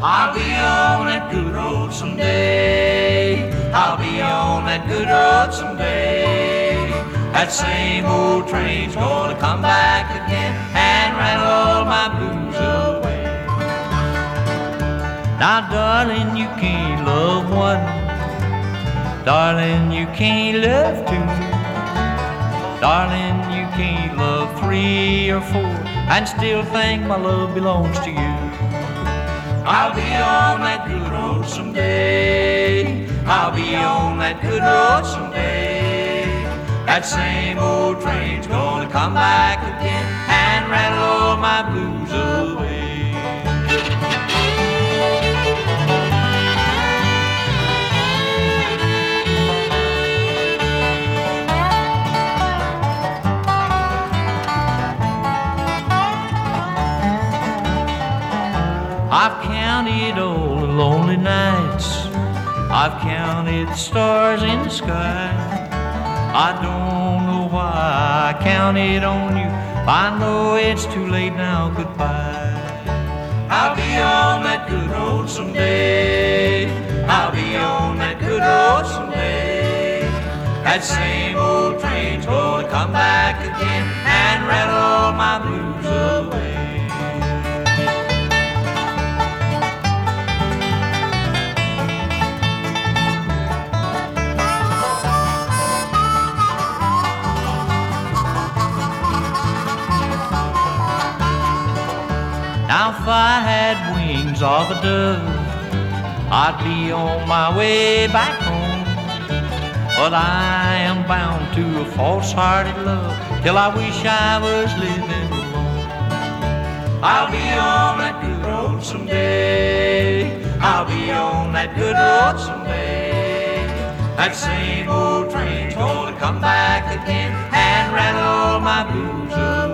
I'll be on that good road someday. I'll be on that good road someday. That same old train's gonna come back again and rattle all my blues away. Now, darling, you can't love one. Darling, you can't love two. Darling, you can't love three or four and still think my love belongs to you. I'll be on that good road someday. I'll be on that good road someday. That same old train's gonna come back again and rattle all my blues away. I've counted all the lonely nights. I've counted the stars in the sky. I don't know why I counted on you. I know it's too late now, goodbye. I'll be on that good road someday. I'll be on that good road someday. That same old train's gonna come back again and rattle all my blues away. Now if I had wings of a dove, I'd be on my way back home. But I am bound to a false-hearted love till I wish I was living alone. I'll be on that good road someday. I'll be on that good road someday. That same old train's gonna come back again and rattle all my blues away.